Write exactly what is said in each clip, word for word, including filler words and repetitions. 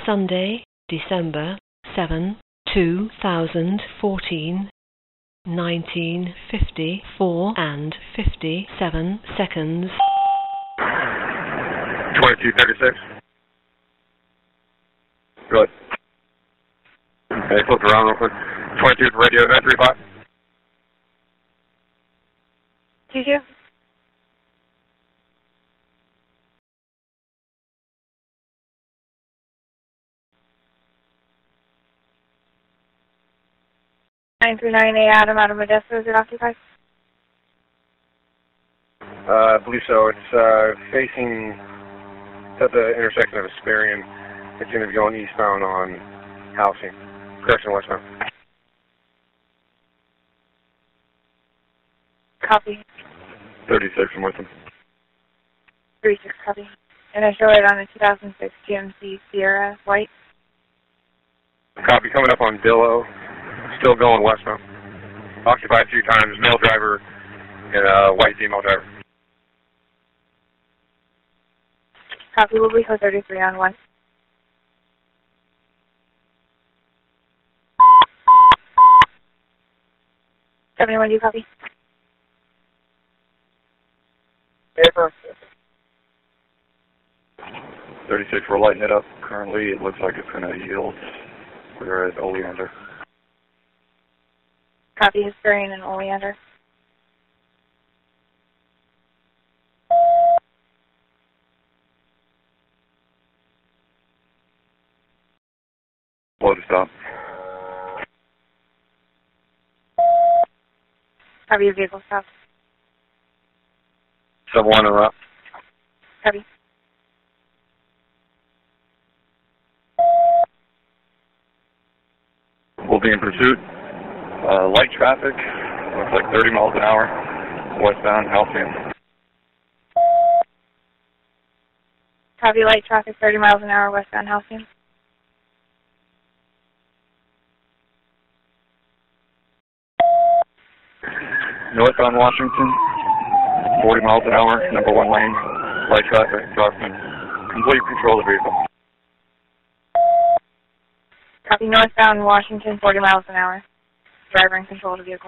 Sunday, December seventh, two thousand fourteen, nineteen fifty-four and fifty-seven seconds. twenty-two thirty-six. Good. Okay, flip around real quick. twenty-two for radio, nine three five. two two. nine three nine A Adam out of Modesto, is it occupied? Uh, I believe so. It's uh, facing at the intersection of Hesperian. It's going to be going eastbound on Housing. Correction, westbound. Copy. thirty-six, I'm with them. thirty-six, copy. And I show it on a two thousand six G M C Sierra White. Copy, coming up on Dillo. Still going westbound. Occupied two times, male driver and a white female driver. Copy, will be code thirty-three on one. seventy-one, do you copy? Paper. thirty-six, we're lighting it up. Currently, it looks like it's going to yield. We're at Oleander. Copy, Hesperian and Oleander. Slow to stop. Copy, your vehicle stopped. seven one and up. Copy. We'll be in pursuit. Uh, light traffic, looks like thirty miles an hour, westbound Halcyon. Copy, light traffic, thirty miles an hour, westbound Halcyon. Northbound Washington, forty miles an hour, number one lane, light traffic, crossing, complete control of the vehicle. Copy, northbound Washington, forty miles an hour. Driver in control of the vehicle.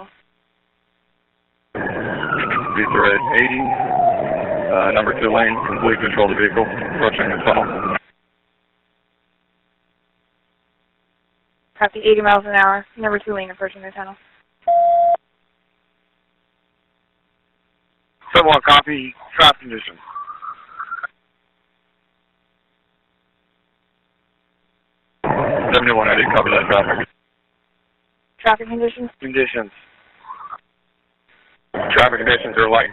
Speeds are at eighty, uh, number two lane, complete control of the vehicle, approaching the tunnel. Copy, eighty miles an hour, number two lane approaching the tunnel. seven one, copy, traffic condition. seventy-one, I did cover that traffic. Traffic conditions? Conditions. Traffic conditions are light.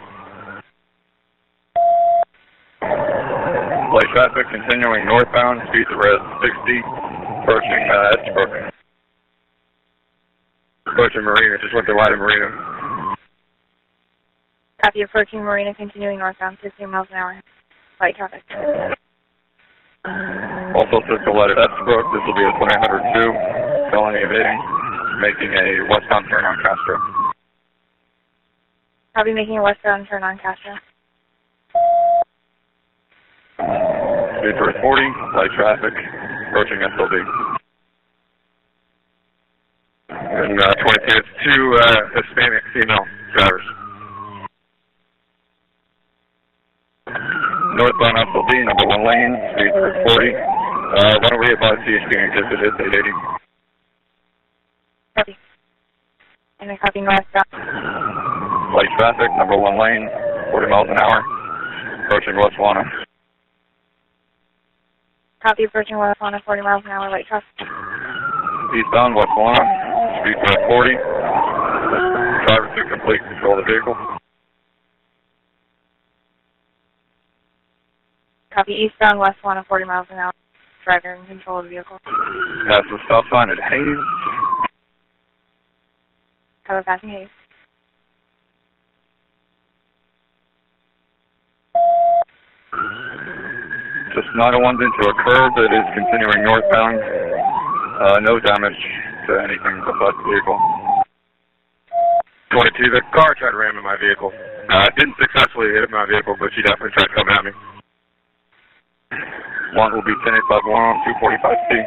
Light traffic continuing northbound, speeds are at sixty, approaching uh, Estabrook. Approaching Marina, just went to light of Marina. Copy, approaching Marina, continuing northbound, fifteen miles an hour. Light traffic. Also, Cisco light at Estabrook, this will be a twenty hundred two, felony evading, making a westbound turn on Castro. Copy, making a westbound turn on Castro. Speeds are at forty, light traffic, approaching S L B. And uh, twenty-two, it's two uh, Hispanic female drivers. Northbound S L B, number one lane, speeds are forty. Uh, why don't we advise C H P in case it is eight eighty? Copy. And I copy northbound. Light traffic, number one lane, forty miles an hour, approaching West Juana. Copy, approaching West Juana, forty miles an hour, light traffic. Eastbound West Juana, speeds are at forty. Driver to complete control of the vehicle. Copy, eastbound West Juana, forty miles an hour. Driver in control of the vehicle. Pass the stop sign at Hayes. Cover passing Hayes. Just nine oh one's into a curve that is continuing northbound. Uh, no damage to anything besides the vehicle. twenty-two, the car tried to ram in my vehicle. Uh, didn't successfully hit my vehicle, but she definitely tried to come at me. Want will be ten eight five one, two forty-five C.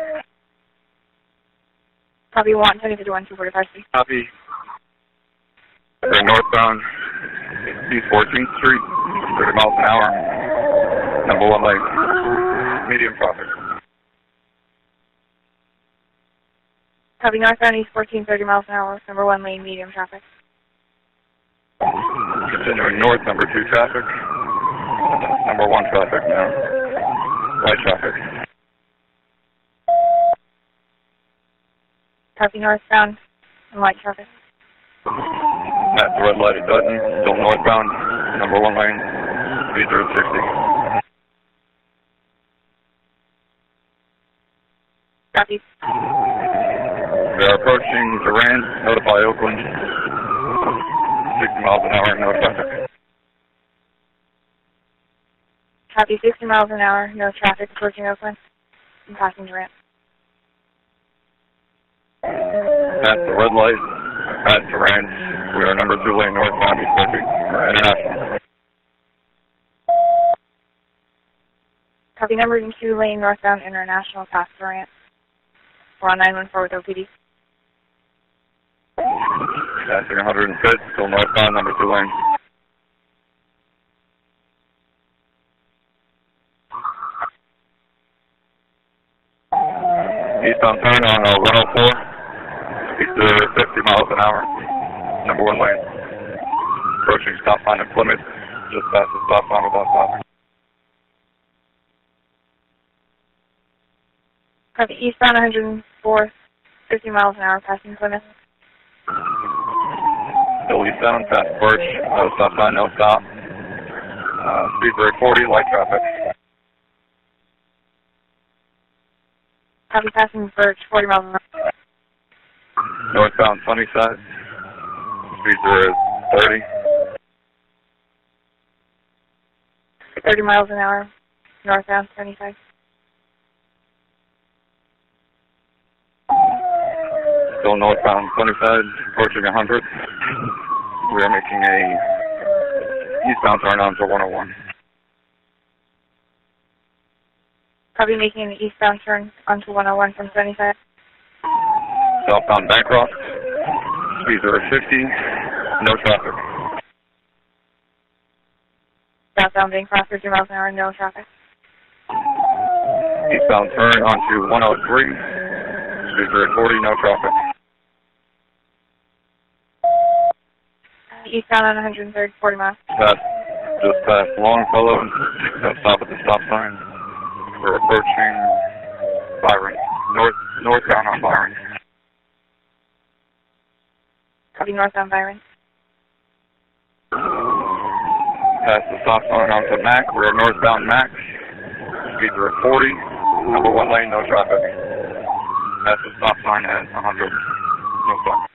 Copy, want ten eight five one, two forty-five C. Copy. They're northbound East fourteenth Street, thirty miles an hour. Number one lane. Medium traffic. Copy, northbound East fourteen, thirty miles an hour, number one lane, medium traffic. Continuing north, number two traffic. Number one traffic now. Light traffic. Copy, northbound and light traffic. At the red light at Dutton, still northbound, number one lane, V zero sixty. Copy. We are approaching Durand, notify Oakland, sixty miles an hour, no traffic. Copy, sixty miles an hour, no traffic approaching Oakland and passing Durand. At the red light at Durand, we are number two lane northbound, East fourteenth, International. Copy, number two lane northbound, International, past Durand. We're on nine one four with O P D. Passing one hundred fifth, still northbound, number two lane. Eastbound turn on uh, one oh four, east to fifty miles an hour, number one lane. Approaching stop sign at Plymouth, just past the stop sign without stopping. Copy, eastbound one hundred four, fifty miles an hour, passing Plymouth. Still eastbound, past Birch, no stop sign, no stop. Uh, speed break forty, light traffic. Copy, passing Birch, forty miles an hour. Northbound Sunnyside, speeds are thirty. thirty miles an hour, northbound Sunnyside. Still northbound Sunnyside, approaching one hundred. We are making a eastbound turn onto one oh one. Copy, making an eastbound turn onto one oh one from Sunnyside. Southbound Bancroft, speeds are fifty, no traffic. Southbound Bancroft, fifty miles an hour, no traffic. Eastbound turn onto one oh three, speeds are forty, no traffic. Eastbound on one hundred third, forty miles. That's just past Longfellow, don't stop at the stop sign. We're approaching Byron, north, northbound on Byron. Copy, northbound Byron. Past the stop sign onto Mac, we're northbound Mac. Speeds are at forty, number one lane, no traffic. Past the stop sign at one hundred, no stop.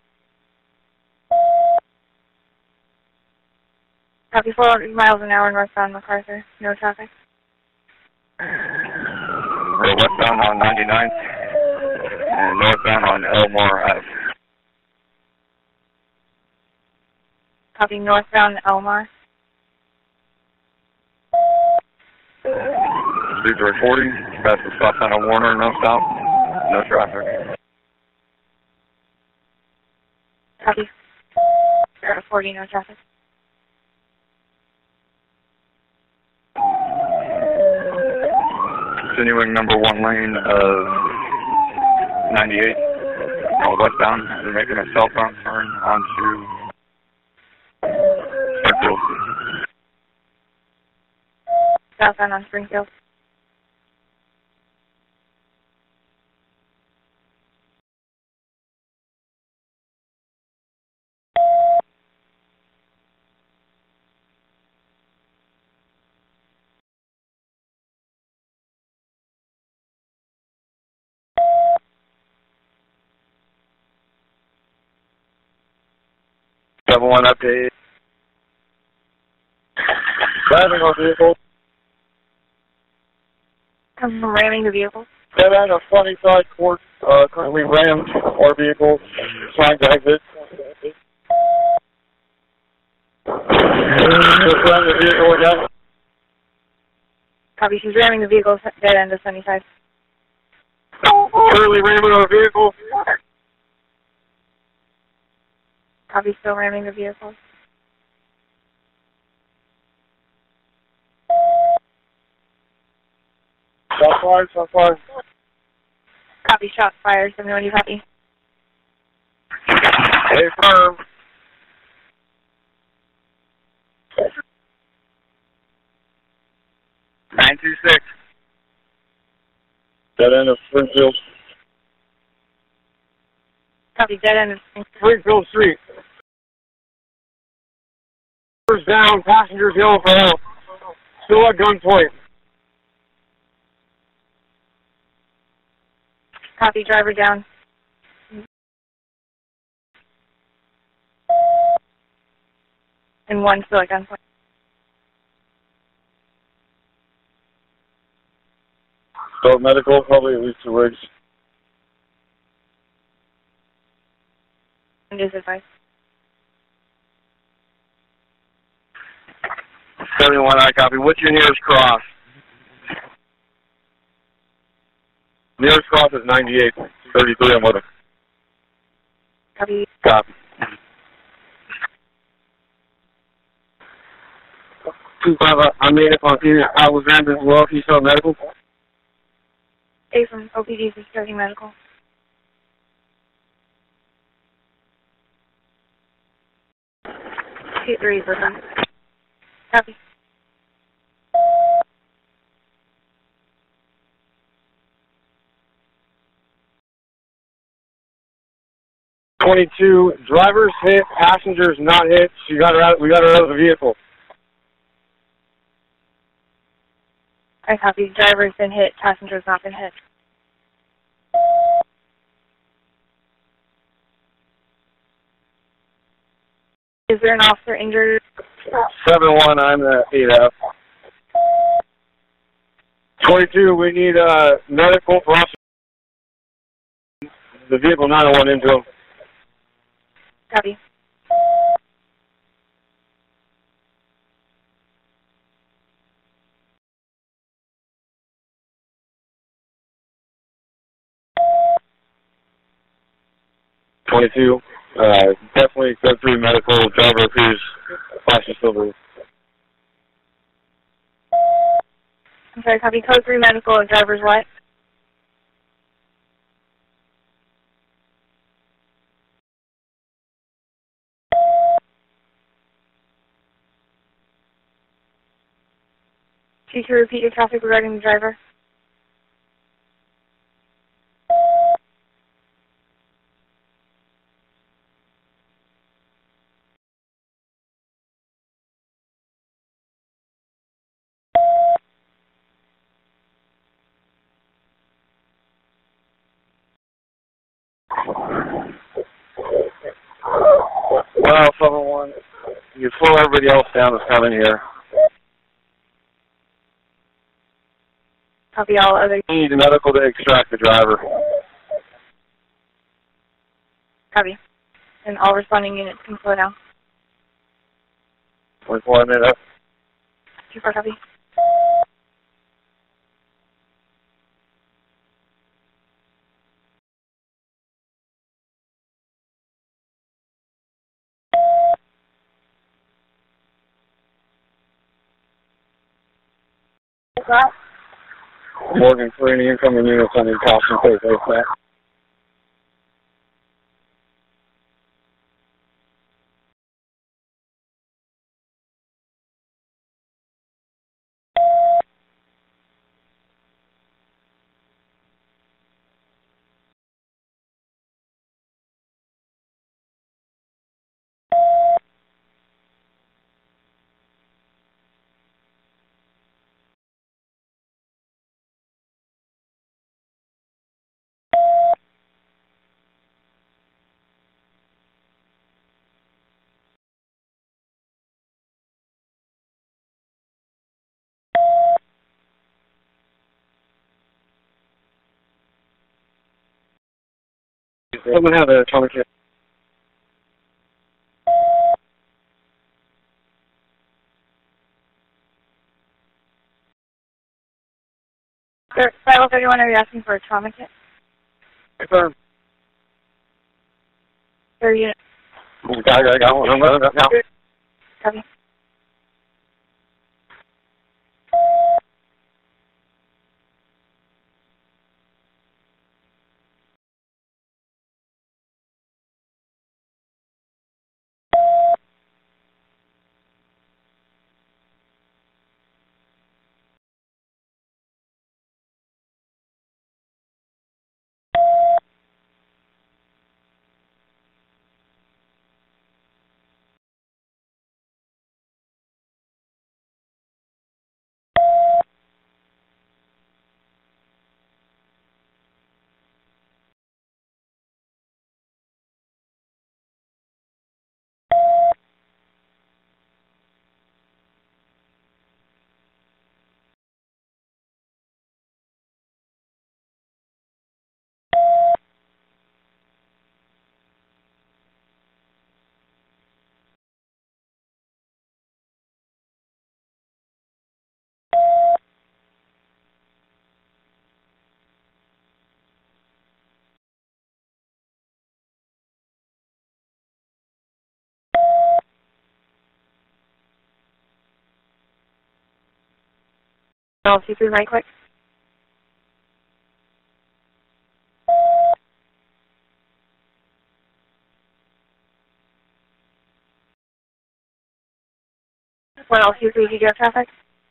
Copy, four hundred miles an hour, northbound MacArthur, no traffic. We're westbound on ninety-ninth and northbound on Elmore Ave. Copy, northbound Elmore. Speeds are at forty, past the stop sign on Warner, no stop, no traffic. Copy, we're at forty, no traffic. Continuing number one lane of ninety-eight, uh, westbound, we're making a southbound turn onto Springfield. Southbound on Springfield. seven one update. Driving our vehicle. I'm ramming the vehicle. seven a funny side court, uh, currently rammed our vehicle, trying to exit. Just ram the vehicle again. Copy, she's ramming the vehicle dead end of Sunnyside. Currently ramming a vehicle. Copy, still ramming the vehicle. Shot fired, shot fired. Copy, shot fired. seven one, you copy? Stay firm. nine two six. Dead end of Springfield. Copy, dead end of Springfield Street. Passengers down, passengers yelling for help. Still at gunpoint. Copy, driver down. And one still at gunpoint. So medical, probably at least two weeks. And just advice. seventy-one, I copy. What's your nearest cross? Nearest cross is ninety-eight, thirty-three, I'm with him. Copy. Copy. two five, I made it on scene. I was rammed as well. Can you still medical? A from O P D is starting medical. Two three is done. Copy. twenty-two, drivers hit, passengers not hit. She got her out, we got her out of the vehicle. I copy. Driver's been hit. Passenger's not been hit. Is there an officer injured? seven one, I'm the eight F. twenty-two, we need uh, medical for us. The vehicle nine oh one into him. Copy. twenty-two, uh, definitely go through medical, driver who's flashing silver. I'm sorry, copy. Code three medical and driver's what? Can you repeat your traffic regarding the driver? Well, seven one, you slow everybody else down that's coming here. Copy all other. You need the medical to extract the driver. Copy. And all responding units can slow down. twenty-four, minute up. two four, copy. Morgan, for any incoming units on the caution, please face that. Someone have a atomic hit. thirty-one, are you asking for a trauma kit? Confirm. Third unit. Got it, got one. I'm running up now. Copy. L C three right quick. One L C three, do you have traffic?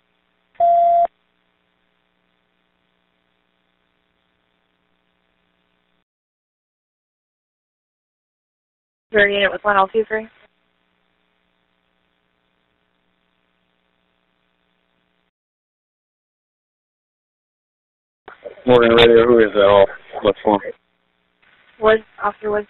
Your unit with one L C three. Morgan Radio, who is that all? What's for? Woods, Officer Woods.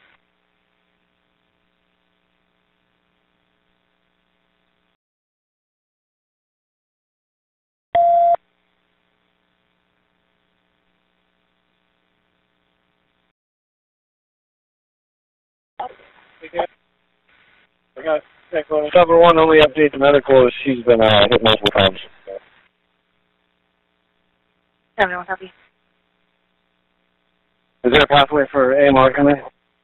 Cover one, only update the medical is she's been uh, hit multiple times. seventy-one, copy. Is there a pathway for A M R coming?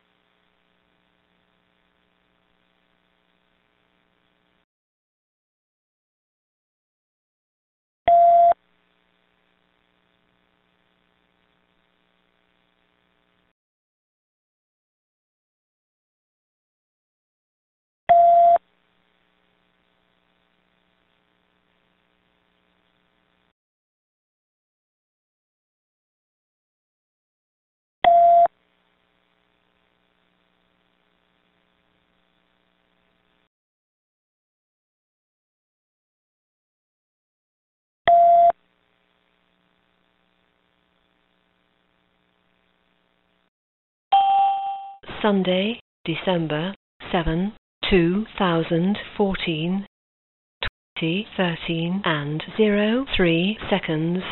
Sunday, December seventh, two thousand fourteen, twenty thirteen and zero three seconds.